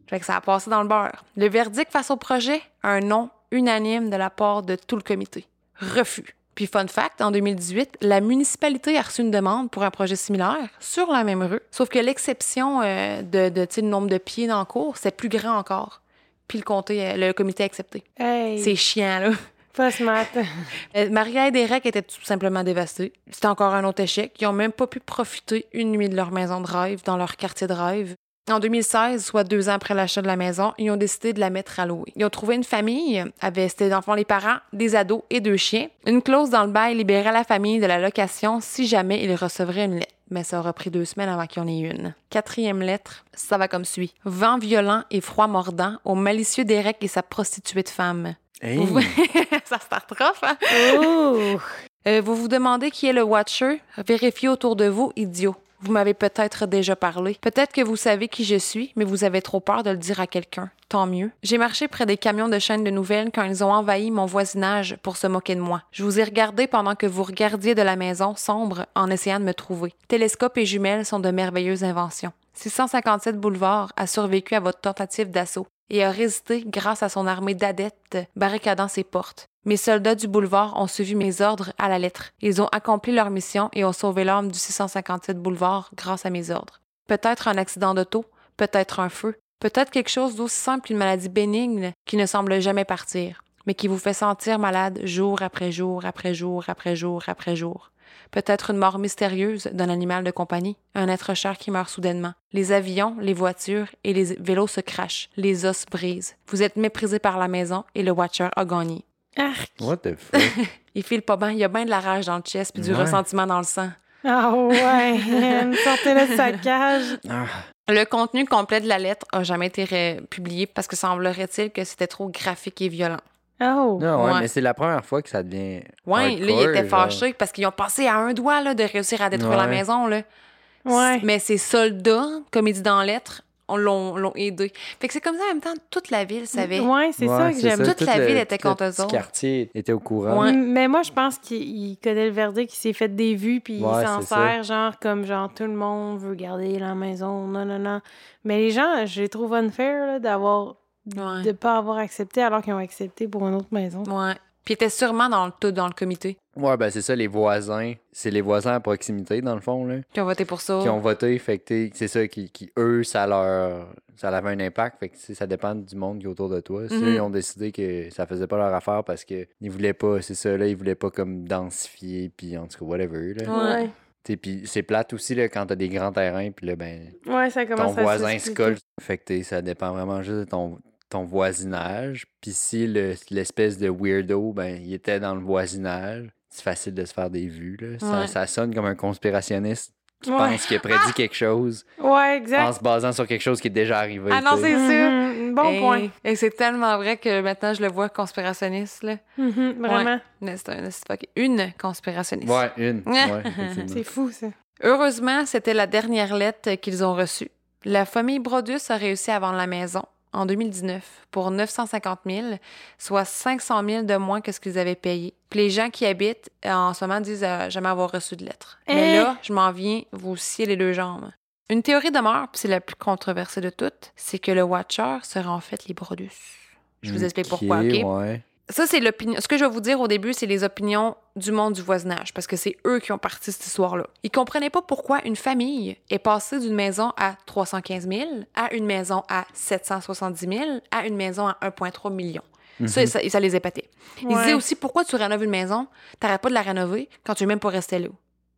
Fait que ça a passé dans le beurre. Le verdict face au projet, un non unanime de la part de tout le comité. Refus. Puis fun fact, en deux mille dix-huit, la municipalité a reçu une demande pour un projet similaire sur la même rue, sauf que l'exception euh, de, de tu sais, le nombre de pieds dans le cours, c'est plus grand encore. Puis le, comté, le comité a accepté. Hey. C'est chiant, là. Pas smart. Euh, Maria et Derek étaient tout simplement dévastés. C'était encore un autre échec. Ils n'ont même pas pu profiter une nuit de leur maison de rêve dans leur quartier de rêve. En deux mille seize, soit deux ans après l'achat de la maison, ils ont décidé de la mettre à louer. Ils ont trouvé une famille, avec, c'était dans le fond les parents, des ados et deux chiens. Une clause dans le bail libérait la famille de la location si jamais ils recevraient une lettre. Mais ça aura pris deux semaines avant qu'il y en ait une. Quatrième lettre, ça va comme suit. Vent violent et froid mordant au malicieux Derek et sa prostituée de femme. Hey. Vous... ça start rough, hein? Oh! Euh, vous vous demandez qui est le Watcher? Vérifiez autour de vous, idiot. Vous m'avez peut-être déjà parlé. Peut-être que vous savez qui je suis, mais vous avez trop peur de le dire à quelqu'un. Tant mieux. J'ai marché près des camions de chaînes de nouvelles quand ils ont envahi mon voisinage pour se moquer de moi. Je vous ai regardé pendant que vous regardiez de la maison sombre en essayant de me trouver. Télescope et jumelles sont de merveilleuses inventions. six cent cinquante-sept Boulevard a survécu à votre tentative d'assaut et a résisté grâce à son armée d'adeptes barricadant ses portes. Mes soldats du boulevard ont suivi mes ordres à la lettre. Ils ont accompli leur mission et ont sauvé l'âme du six cent cinquante-sept Boulevard grâce à mes ordres. Peut-être un accident d'auto, peut-être un feu, peut-être quelque chose d'aussi simple qu'une maladie bénigne qui ne semble jamais partir, mais qui vous fait sentir malade jour après jour après jour après jour après jour. Peut-être une mort mystérieuse d'un animal de compagnie, un être cher qui meurt soudainement. Les avions, les voitures et les vélos se crachent, les os brisent. Vous êtes méprisé par la maison et le Watcher a gagné. Arc! What the fuck? Il file pas bien, il y a bien de la rage dans le chest puis du Ouais. ressentiment dans le sang. Ah ouais! Sortez le saccage! Ah. Le contenu complet de la lettre a jamais été ré- publié parce que semblerait-il que c'était trop graphique et violent. Oh! Non, ouais, Ouais. mais c'est la première fois que ça devient. Ouais, là, il hardcore, était genre. fâché parce qu'ils ont passé à un doigt là, de réussir à détruire la Ouais. maison. Là. Ouais. Mais ces soldats, comme il dit dans la lettre, on l'ont, l'ont aidé. Fait que c'est comme ça, en même temps, toute la ville savait. Ouais, c'est Ouais, ça que c'est j'aime. Toute Tout la le- ville était tout le contre eux petit autres. quartier était au courant. Ouais. Mais moi, je pense qu'il il connaît le verdict, il s'est fait des vues, puis Ouais, il s'en c'est sert, genre, comme genre, tout le monde veut garder la maison, non, non, non. Mais les gens, je les trouve unfair, là, d'avoir, Ouais. de pas avoir accepté alors qu'ils ont accepté pour une autre maison. Ouais. Puis il était sûrement dans le tout dans le comité. Ouais, ben c'est ça, les voisins. C'est les voisins à proximité, dans le fond, là. Qui ont voté pour ça. Qui ont voté, fait que t'es- c'est ça, qui, qui, eux, ça leur. Ça avait un impact, fait que tu sais, ça dépend du monde qui est autour de toi. Si Mhm. eux, ils ont décidé que ça faisait pas leur affaire parce qu'ils voulaient pas, c'est ça, là, ils voulaient pas comme densifier, puis en tout cas, whatever, là. Ouais. Ouais. Tu sais, puis c'est plate aussi, là, quand t'as des grands terrains, puis là, ben, Ouais, ça ton commence à voisin se s'expliquer. colle. Fait que t'es- ça dépend vraiment juste de ton, ton voisinage. Puis si le- l'espèce de weirdo, ben, il était dans le voisinage, c'est facile de se faire des vues, là. Ça, Ouais. ça sonne comme un conspirationniste qui Ouais. pense qu'il a prédit quelque chose Ouais, en exact. se basant sur quelque chose qui est déjà arrivé. Ah non, tu sais. c'est sûr. Mhm, bon Et- point. Et c'est tellement vrai que maintenant, je le vois conspirationniste, là. Mhm, vraiment. Mais c'est un- c'est fuck- une conspirationniste. Ouais, une. Ouais, effectivement. C'est fou, ça. Heureusement, c'était la dernière lettre qu'ils ont reçue. La famille Brodus a réussi à vendre la maison en deux mille dix-neuf pour neuf cent cinquante mille, soit cinq cent mille de moins que ce qu'ils avaient payé. Puis les gens qui habitent euh, en ce moment disent euh, jamais avoir reçu de lettre. Mais Hein? là, je m'en viens vous scier les deux jambes. Une théorie demeure, puis c'est la plus controversée de toutes, c'est que le Watcher serait en fait les Brodus. Je vous explique pourquoi, OK? Ouais. Ça, c'est l'opinion. Ce que je vais vous dire au début, c'est les opinions du monde du voisinage, parce que c'est eux qui ont parti cette histoire-là. Ils comprenaient pas pourquoi une famille est passée d'une maison à trois cent quinze mille à une maison à sept cent soixante-dix mille à une maison à un virgule trois million. Ça, ça, ça les épatait. Ils Ouais. disaient aussi, pourquoi tu rénoves une maison, t'arrêtes pas de la rénover quand tu veux même pas rester là.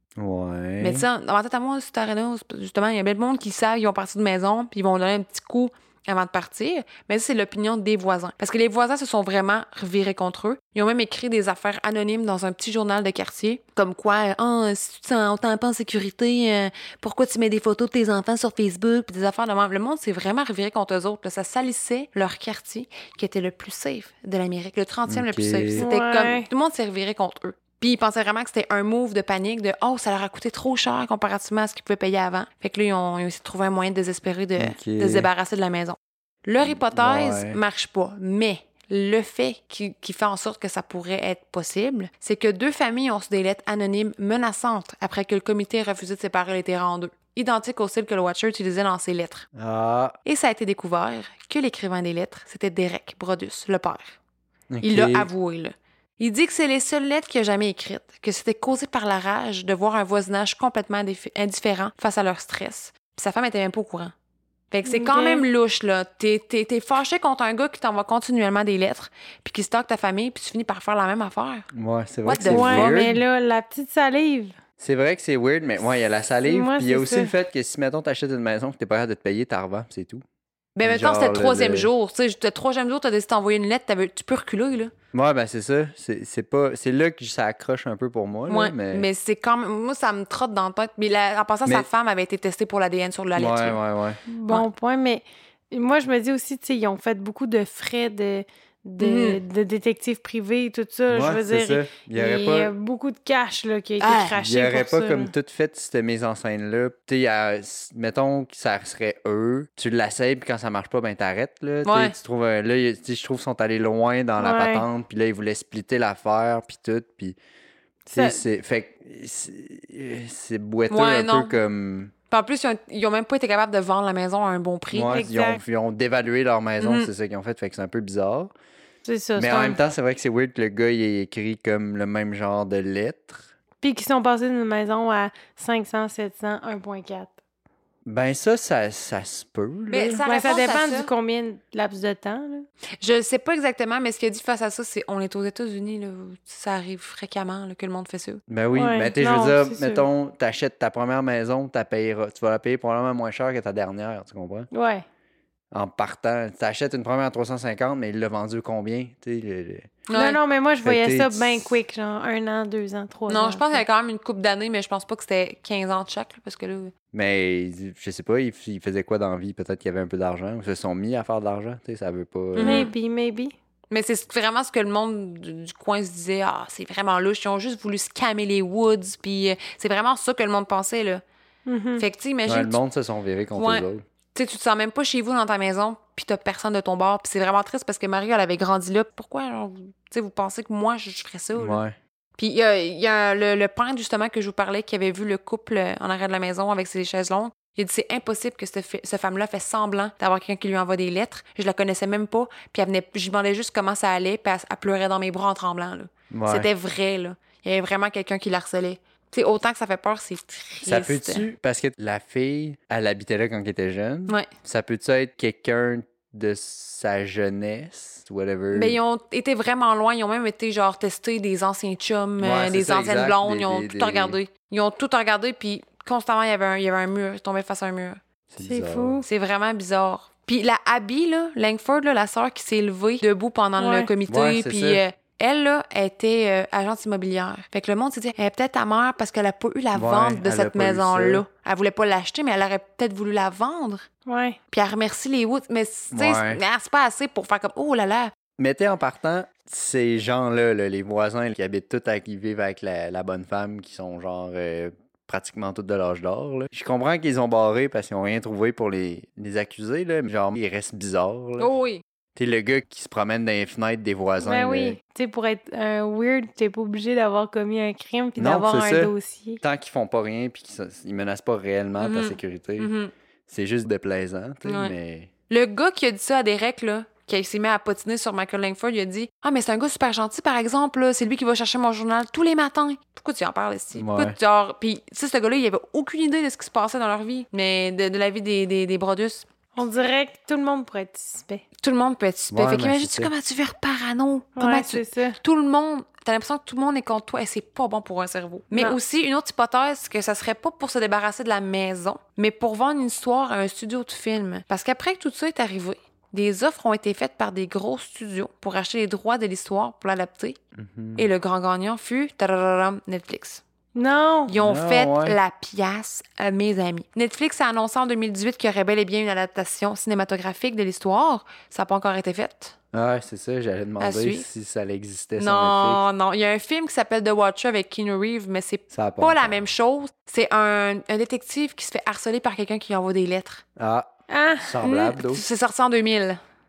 Ouais. Mais tu sais, dans ma tête à moi, si tu rénoves, justement, il y a bien de monde qui savent, ils vont partir de maison, puis ils vont donner un petit coup avant de partir. Mais ça, c'est l'opinion des voisins. Parce que les voisins se sont vraiment revirés contre eux. Ils ont même écrit des affaires anonymes dans un petit journal de quartier, comme quoi, ah, si tu te sens, on t'en pas en sécurité, euh, pourquoi tu mets des photos de tes enfants sur Facebook, puis des affaires de même. Le monde s'est vraiment reviré contre eux autres. Là, ça salissait leur quartier, qui était le plus safe de l'Amérique, le trentième le plus Ok. safe. C'était Ouais. comme, tout le monde s'est reviré contre eux. Puis ils pensaient vraiment que c'était un move de panique de « Oh, ça leur a coûté trop cher comparativement à ce qu'ils pouvaient payer avant. » Fait que là, ils ont, ils ont essayé de trouver un moyen désespéré de, Ok. de se débarrasser de la maison. Leur hypothèse Ouais. marche pas, mais Le fait qui, qui fait en sorte que ça pourrait être possible, c'est que deux familles ont reçu des lettres anonymes menaçantes après que le comité ait refusé de séparer les terrains en deux, identiques au style que le Watcher utilisait dans ses lettres. Ah, Et ça a été découvert que l'écrivain des lettres, c'était Derek Brodus, le père. ok. Il l'a avoué, là. Il dit que c'est les seules lettres qu'il a jamais écrites, que c'était causé par la rage de voir un voisinage complètement indif- indifférent face à leur stress. Puis sa femme était même pas au courant. Fait que c'est quand Ok. même louche, là. T'es, t'es, t'es fâché contre un gars qui t'envoie continuellement des lettres, puis qui stocke ta famille, puis tu finis par faire la même affaire. Ouais, c'est vrai What que the c'est Ouais, weird. mais là, la petite salive. C'est vrai que c'est weird, mais ouais, il y a la salive, Moi, puis il y a c'est aussi ça. le fait que si, mettons, t'achètes une maison que t'es pas capable de te payer, t'as revends, c'est tout. Ben maintenant, Genre, c'était le le- troisième le- jour. Tu sais, le troisième jour, t'as décidé d'envoyer une lettre, t'avais- tu peux reculer, là. Ouais, ben c'est ça. C'est c'est pas... c'est là que ça accroche un peu pour moi, là, Ouais, mais... mais c'est quand même... Moi, ça me trotte dans la tête. Mais la- en passant, Mais- sa femme avait été testée pour l'A D N sur la lettre. Ouais, là. ouais, ouais. Bon point, mais moi, je me dis aussi, tu sais, ils ont fait beaucoup de frais de, de, de détectives privés et tout ça. je Ouais, veux c'est dire, ça. Il y aurait il pas... y a beaucoup de cash là, qui a été Ah, craché Il y aurait pour pas ça, comme là. tout fait cette mise en scène-là. Tu sais, à- mettons que ça serait eux, tu l'essayes, puis quand ça marche pas, ben t'arrêtes, là. Tu sais, Ouais. Tu trouves, euh, là, il- tu sais, je trouve qu'ils sont allés loin dans la Ouais. patente, puis là, ils voulaient splitter l'affaire, puis tout, puis... Tu Ça- sais, c'est... Fait que c'est- c'est boiteux Ouais, un non. peu comme... Puis en plus, ils ont, ils ont même pas été capables de vendre la maison à un bon prix. Ouais, ils, ont, Exact. ils ont dévalué leur maison, Mhm. c'est ça qu'ils ont fait, fait que c'est un peu bizarre. C'est ça. Mais c'est en un- même temps, c'est vrai que c'est weird que le gars, il ait écrit comme le même genre de lettres. Puis qui sont passés d'une maison à cinq cents, sept cents, un virgule quatre. Ben ça, ça, ça se peut, là. Mais ça, Ouais, ça réponse à dépend ça- du combien de laps de temps. Là. Je sais pas exactement, mais ce qu'il a dit face à ça, c'est on est aux États-Unis, là, où ça arrive fréquemment là, que le monde fait ça. Ben oui, Ouais, ben tu sais, je non, veux c'est dire, sûr. mettons, t'achètes ta première maison, t'as payeras, tu vas la payer probablement moins cher que ta dernière, tu comprends? Ouais. En partant, t'achètes une première à trois cent cinquante, mais il l'a vendu combien? Tu sais, le- le- Ouais. Non, non, mais moi, je Fait voyais que ça t'es- bien quick, genre un an, deux ans, trois ans. Non, je pense qu'il y ça. avait quand même une couple d'années, mais je pense pas que c'était quinze ans de chaque, là, parce que là... Mais je sais pas, il, il faisait quoi dans la vie? Peut-être qu'il y avait un peu d'argent, ou ils se sont mis à faire de l'argent, tu sais, ça veut pas... Mhm. Maybe, maybe. Mais c'est vraiment ce que le monde du, du coin se disait. Ah, c'est vraiment louche. Ils ont juste voulu scammer les Woods. Puis euh, c'est vraiment ça que le monde pensait, là. Mhm. Fait que, tu sais, imagine, Ouais, le tu, monde se sont virés contre Ouais. eux autres. tu sais, tu te sens même pas chez vous dans ta maison, puis t'as personne de ton bord. Puis c'est vraiment triste parce que Marie, elle avait grandi là. Pourquoi, genre, vous, tu sais, vous pensez que moi, je, je ferais ça, là? Ouais. Puis il y a, il y a le, le peintre, justement, que je vous parlais, qui avait vu le couple euh, en arrière de la maison avec ses chaises longues. Il a dit, c'est impossible que cette, fi- cette femme-là fait semblant d'avoir quelqu'un qui lui envoie des lettres. Je la connaissais même pas. Puis elle venait, je lui demandais juste comment ça allait, puis elle, elle pleurait dans mes bras en tremblant, là. Ouais. C'était vrai, là. Il y avait vraiment quelqu'un qui la harcelait. Tu sais, autant que ça fait peur, c'est triste. Ça peut-tu, parce que la fille, elle habitait là quand elle était jeune, Ouais. ça peut-tu être quelqu'un de sa jeunesse, whatever? Ben, ils ont été vraiment loin. Ils ont même été, genre, tester des anciens chums, Ouais, euh, c'est des ça, anciennes exact. blondes. Des- Ils ont des- tout des- regardé. Ils ont tout regardé, puis constamment, il y avait un, il y avait un mur. Ils tombaient face à un mur. C'est bizarre. fou. C'est vraiment bizarre. Puis la Abby, là, Langford, là, la sœur qui s'est levée debout pendant Ouais. le comité, Ouais, c'est puis ça. euh, elle, là, elle était euh, agente immobilière. Fait que le monde s'est dit, elle est peut-être ta mère parce qu'elle a pas eu la Ouais, vente de elle a cette pas eu maison-là. ça. Elle voulait pas l'acheter, mais elle aurait peut-être voulu la vendre. Ouais. Puis elle remercie les Woods. Mais, tu sais, Ouais. c'est- mais c'est pas assez pour faire comme, oh là là. Mettez en partant ces gens-là, là, les voisins qui habitent tous, à, qui vivent avec la, la bonne femme, qui sont genre euh, pratiquement tous de l'âge d'or. là. Je comprends qu'ils ont barré parce qu'ils n'ont rien trouvé pour les, les accuser, là, mais genre, ils restent bizarres. là. Oh oui. T'es le gars qui se promène dans les fenêtres des voisins. Ben là. oui. Tu sais, pour être un weird, t'es pas obligé d'avoir commis un crime puis Non, d'avoir un c'est ça. dossier. Tant qu'ils font pas rien puis qu'ils ne menacent pas réellement ta Mhm. sécurité, Mhm. c'est juste déplaisant. tu sais, Ouais. mais... Le gars qui a dit ça à Derek, là, qui s'est mis à patiner sur Michael Langford, il a dit « Ah, mais c'est un gars super gentil, par exemple, là. C'est lui qui va chercher mon journal tous les matins. Pourquoi tu en parles ici? Pourquoi Ouais. tu genre... » Puis, tu sais, ce gars-là, il avait aucune idée de ce qui se passait dans leur vie, mais de, de la vie des, des, des Brodus. On dirait que tout le monde pourrait être suspect. Tout le monde peut être suspect. Ouais, fait mais qu'imagine-tu c'est ça. comment tu vires parano? Comment Ouais, tu... c'est ça. Tout le monde... T'as l'impression que tout le monde est contre toi et c'est pas bon pour un cerveau. Mais Non. aussi, une autre hypothèse, que ça serait pas pour se débarrasser de la maison, mais pour vendre une histoire à un studio de film. Parce qu'après que tout ça est arrivé, des offres ont été faites par des gros studios pour acheter les droits de l'histoire pour l'adapter. Mhm. Et le grand gagnant fut tadadadam, Netflix. Non! Ils ont Ah, fait ouais. la pièce à mes amis. Netflix a annoncé en deux mille dix-huit qu'il y aurait bel et bien une adaptation cinématographique de l'histoire. Ça n'a pas encore été fait. Ouais, c'est ça, j'allais demander suivre. si ça existait sur Netflix. Non, non. Il y a un film qui s'appelle The Watcher avec Keanu Reeves, mais c'est Ça a pas la encore. même chose. C'est un, un détective qui se fait harceler par quelqu'un qui lui envoie des lettres. Ah, Ah! semblable, d'autres. C'est sorti en deux mille.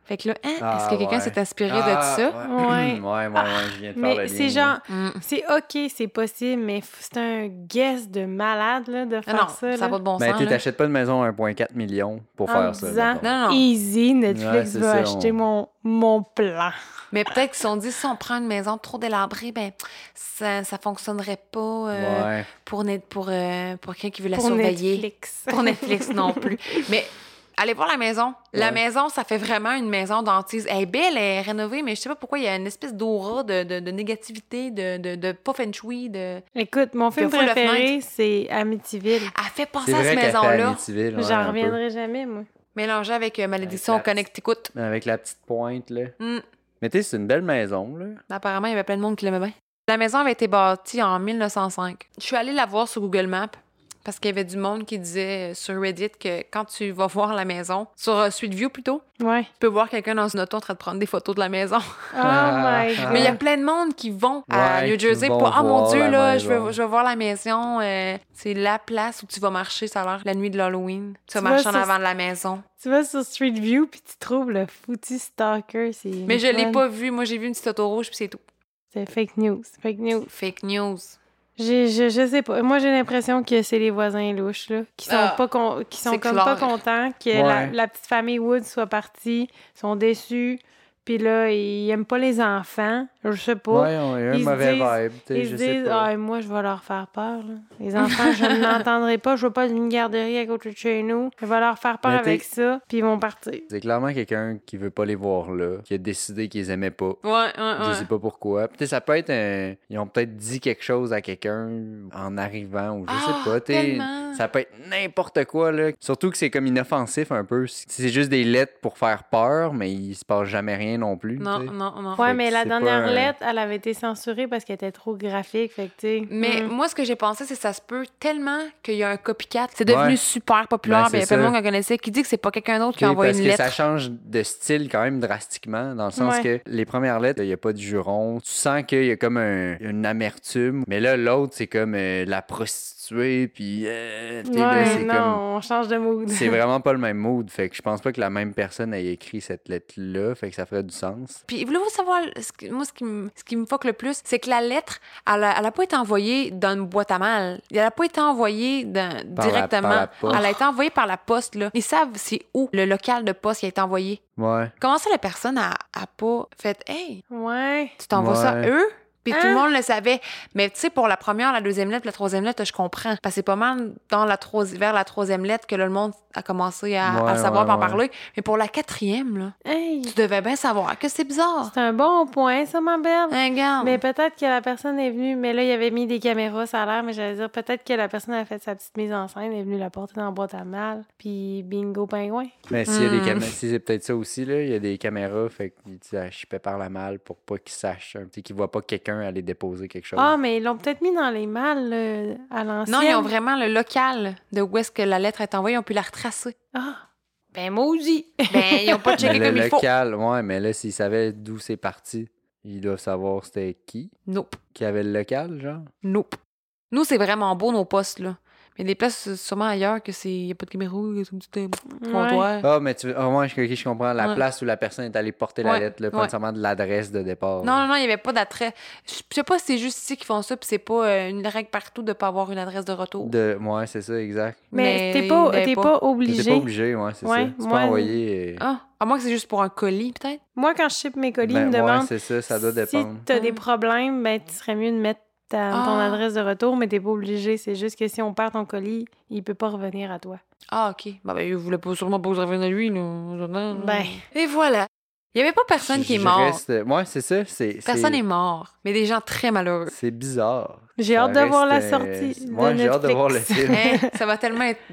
Fait que là, hein, Ah, est-ce que quelqu'un ouais. s'est inspiré Ah, de ça? Ouais. Ouais, ouais, ouais, je viens de faire le Mais lien. c'est genre, Mm. c'est OK, c'est possible, mais f- c'est un guess de malade, là, de Ah faire non, ça, ça n'a là. pas de bon Ben, sens, tu là. t'achètes pas une maison à un virgule quatre million pour En faire ça. disant, mettons. Non, non. easy, Ouais, Netflix c'est va ça, acheter on- mon, mon plan. Mais peut-être qu'ils se sont dit, si on prend une maison trop délabrée, ben ça, ça fonctionnerait pas euh, Ouais. pour, net, pour, euh, pour quelqu'un qui veut la Pour surveiller. Netflix. Pour Netflix non plus. Mais allez voir la maison. La Ouais. maison, ça fait vraiment une maison d'antise. Elle est belle, elle est rénovée, mais je sais pas pourquoi il y a une espèce d'aura de, de, de négativité, de, de, de pas feng shui, de... Écoute, mon film Puis il y a full de préféré, c'est Amityville. Elle fait C'est penser à vrai cette qu'elle fait maison-là. Amityville, ouais, J'en un peu. reviendrai jamais, moi. Mélangée avec euh, Malédiction au Avec la Connecticut. Avec la petite pointe, là. Hmm. Mais tu sais, c'est une belle maison, là. Apparemment, il y avait plein de monde qui l'aimait bien. La maison avait été bâtie en mille neuf cent cinq. Je suis allée la voir sur Google Maps parce qu'il y avait du monde qui disait euh, sur Reddit que quand tu vas voir la maison, sur euh, Street View plutôt, Ouais. tu peux voir quelqu'un dans une auto en train de prendre des photos de la maison. Oh my God. Mais il y a plein de monde qui vont à Ouais, New qui Jersey vont pour « Oh mon voir Dieu, la là, je maison. veux, je veux voir la maison. euh, c'est la place où tu vas marcher, ça a l'air, la nuit de l'Halloween. Tu vas Tu marcher vas en sur- avant de la maison. Tu vas sur Street View, puis tu trouves le foutu stalker. C'est Mais je l'ai fun. pas vu. Moi, j'ai vu une petite auto rouge, puis c'est tout. C'est fake news. Fake news. Fake news. J'ai, je, je sais pas. Moi, j'ai l'impression que c'est les voisins louches, là, qui sont, Ah, pas, con- qui sont c'est comme clair. pas contents que Ouais. la, la petite famille Wood soit partie, sont déçus, puis là, ils aiment pas les enfants. Je sais pas. Ouais, on a un Ils se mauvais disent- vibe, tu sais, Ils je se sais disent, pas. ah, moi, je vais leur faire peur. Là. Les enfants, je ne l'entendrai pas. Je veux pas d'une garderie à côté de chez nous. Je vais leur faire peur Mais t'es- avec ça, puis ils vont partir. C'est clairement quelqu'un qui veut pas les voir là, qui a décidé qu'ils les aimaient pas. Ouais, ouais, ouais. Je sais pas pourquoi. Peut-être ça peut être un... Ils ont peut-être dit quelque chose à quelqu'un en arrivant ou je Ah, sais pas. t'sais, tellement. ça peut être n'importe quoi là. Surtout que c'est comme inoffensif un peu. C'est juste des lettres pour faire peur, mais il se passe jamais rien non plus. Non, t'sais. non, non. Ouais, Fait mais que la c'est dernière pas un- lettre, elle avait été censurée parce qu'elle était trop graphique. Fait que, tu sais. Mais hmm. moi, ce que j'ai pensé, c'est que ça se peut tellement qu'il y a un copycat. C'est devenu Ouais. super populaire, Ben, puis il y a c'est plein de ça. monde qu'on connaissait qui dit que c'est pas quelqu'un d'autre qui T'sais, a envoyé parce une que lettre. ça change de style quand même drastiquement, dans le sens Ouais. que les premières lettres, il n'y a pas de juron. Tu sens qu'il y a comme un- une amertume. Mais là, l'autre, c'est comme euh, la prostituée, puis euh, t'sais, là, Ouais, c'est non, comme... on change de mood. C'est vraiment pas le même mood. Fait que je pense pas que la même personne ait écrit cette lettre-là. Fait que ça ferait du sens. Puis voulez-vous savoir, ce que- moi, ce qui me, ce qui me fuck le plus, c'est que la lettre, elle a, elle a pas été envoyée dans une boîte à mal. Elle a pas été envoyée dans- Par la- directement. par la poste. Elle a été envoyée par la poste, là. Ils savent c'est où le local de poste qui a été envoyé. Ouais. Comment ça, la personne a, a pas fait « Hey, Ouais. tu t'envoies ça à Ouais. eux? » Puis tout Hein? le monde le savait. Mais tu sais, pour la première, la deuxième lettre, la troisième lettre, je comprends. Parce que c'est pas mal dans la troisi- vers la troisième lettre que là, le monde a commencé à, à Ouais, le savoir ouais, et en ouais. parler. Mais pour la quatrième, là, Hey, tu devais bien savoir que c'est bizarre. c'est un bon point, ça, ma belle. Hein, regarde. Mais peut-être que la personne est venue, mais là, il avait mis des caméras, ça a l'air, mais j'allais dire, peut-être que la personne a fait sa petite mise en scène, est venue la porter dans la boîte à mal, puis bingo pingouin. Mais s'il y a des Hmm. caméras, si c'est peut-être ça aussi, là, il y a des caméras, fait qu'ils je par la malle pour pas qu'ils sachent, hein, t'sais, qu'ils voient pas quelqu'un aller déposer quelque chose. Ah, mais ils l'ont peut-être mis dans les malles, là, à l'ancienne. Non, ils ont vraiment le local de où est-ce que la lettre est envoyée. Ils ont pu la retracer. Ah, ben maudit! Ben, ils ont pas Mais checké le comme il faut. local, ouais, mais là, s'ils savaient d'où c'est parti, ils doivent savoir c'était qui Nope. qui avait le local, genre. Nope. Nous, c'est vraiment beau, nos postes, là. Mais des places, euh, sûrement ailleurs, que c'est... Il n'y a pas de caméra, c'est un petit euh, comptoir. Ah, mais tu ah, ouais, je, ok, je comprends. La Ouais. place où la personne est allée porter la Ouais, lettre, là, pas ouais. nécessairement de l'adresse de départ. Non, non, non, il n'y avait pas d'attrait. Je je sais pas si c'est juste ici qu'ils font ça, puis c'est pas euh, une règle partout de pas avoir une adresse de retour. De... Ouais, c'est ça, exact. Mais, t'es il pas, l'avait t'es pas. pas T'es obligé. pas obligé, ouais, c'est Ouais, ça. Tu moi- peux envoyer. euh, Ah, à moins que c'est juste pour un colis, peut-être? Moi, quand je ship mes colis, ben, ils me ouais, demandent c'est ça, ça doit dépendre. si t'as des Mm. problèmes, ben, tu serais mieux de mettre ta- ton Ah. adresse de retour, mais t'es pas obligé. C'est juste que si on perd ton colis, il peut pas revenir à toi. Ah, OK. Ben, ben il voulait pas, sûrement pas vous revenir à lui, là. Ben. Et voilà. Il n'y avait pas personne qui est Je mort. reste- Ouais, c'est ça. C'est, Personne c'est... est mort. Mais des gens très malheureux. C'est bizarre. J'ai Ça hâte de voir la reste, euh, sortie de Moi, j'ai hâte de Netflix. voir le film. Hein, ça va tellement être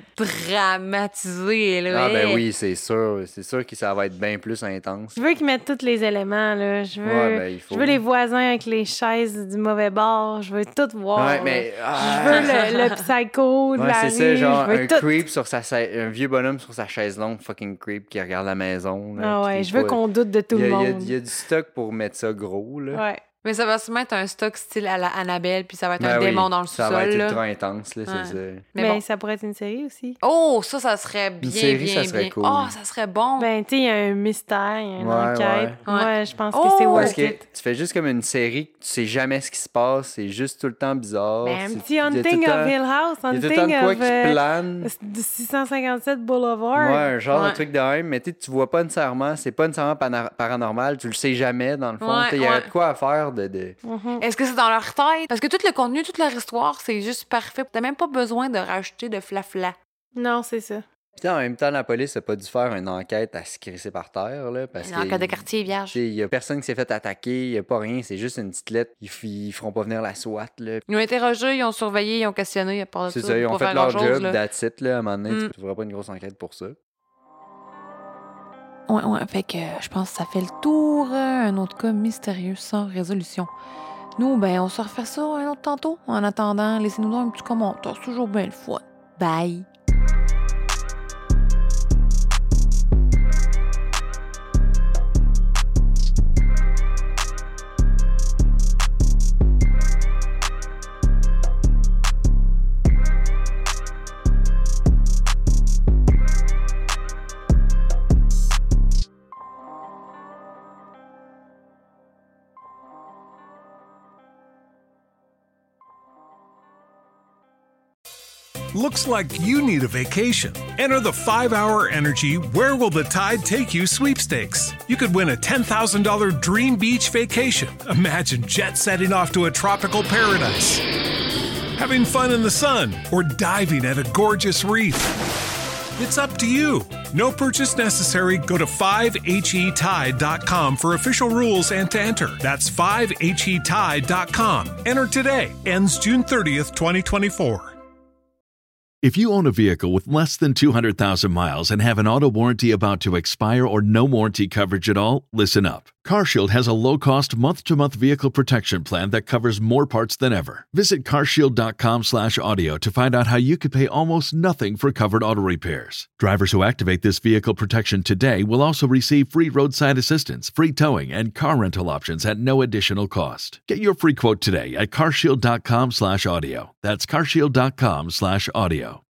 dramatisé, là. Ah, ben Hey. oui, c'est sûr. C'est sûr que ça va être bien plus intense. Je veux qu'ils mettent tous les éléments, là. Je veux, Ouais, ben, il faut. je veux les voisins avec les chaises du mauvais bord. Je veux tout voir. Ouais, là. mais. Je ah, veux le, le psycho de Ouais, la c'est ça, rue. genre je veux un tout. creep sur sa chaise, un vieux bonhomme sur sa chaise longue, fucking creep qui regarde la maison. là, Ah puis ouais, des je veux fois, qu'on doute de tout il y a- le il y a- monde. Il y, a du stock pour mettre ça gros, là. Ouais. Mais ça va sûrement être un stock style à la Annabelle, puis ça va être Ben un oui, démon dans le ça sous-sol. va être là. ultra intense, là, Ouais. c'est ça. Mais Mais bon. ça pourrait être une série aussi. Oh, ça, ça serait bien, série, bien, ça serait bien. cool. Oh, ça serait bon. Ben, tu sais, il y a un mystère, il y a une Ouais, enquête. ouais. Moi, je pense Oh! que c'est Parce Parce worth que it. tu fais juste comme une série, tu sais jamais ce qui se passe, c'est juste tout le temps bizarre. Ben, un c'est- petit il y a tout le Hunting temps- of Hill House, Il y a tout le temps Hunting de quoi of qui euh, plane. du six cent cinquante-sept Boulevard. Ouais, un genre Ouais. de truc de même, mais tu sais, tu vois pas nécessairement, c'est pas nécessairement pana- paranormal, tu le sais jamais dans le fond. Ouais, Tu sais, il y aurait ouais. de quoi à faire de. de... Mhm. Est-ce que c'est dans leur tête? Parce que tout le contenu, toute leur histoire, c'est juste parfait. T'as même pas besoin de rajouter de flafla. Non, c'est ça. Puis en même temps, la police a pas dû faire une enquête à se crisser par terre, là, parce En que. cas de quartier vierge. Il y a personne qui s'est fait attaquer, il y a pas rien, c'est juste une petite lettre. Ils, f- ils feront pas venir la SWAT, là. Ils ont interrogé, ils ont surveillé, ils ont questionné. À part de C'est ça, ça, ils pas ont fait faire leur grand-chose, job, là. that's it, là. À un moment donné, Mm. tu feras pas une grosse enquête pour ça. Ouais, ouais, fait que euh, je pense que ça fait le tour. euh, Un autre cas mystérieux sans résolution. Nous, ben, on se refait ça un autre tantôt. En attendant, laissez-nous un petit commentaire. C'est toujours bien le fun. Bye! Looks like you need a vacation. Enter the five hour Energy Where Will the Tide Take You sweepstakes. You could win a ten thousand dollars dream beach vacation. Imagine jet setting off to a tropical paradise, having fun in the sun, or diving at a gorgeous reef. It's up to you. No purchase necessary. Go to five H E tide dot com for official rules and to enter. That's five H E tide dot com. Enter today. Ends June thirtieth, twenty twenty-four. If you own a vehicle with less than two hundred thousand miles and have an auto warranty about to expire or no warranty coverage at all, listen up. CarShield has a low-cost month-to-month vehicle protection plan that covers more parts than ever. Visit carshield.com slash audio to find out how you could pay almost nothing for covered auto repairs. Drivers who activate this vehicle protection today will also receive free roadside assistance, free towing, and car rental options at no additional cost. Get your free quote today at carshield.com slash audio. That's carshield.com slash audio.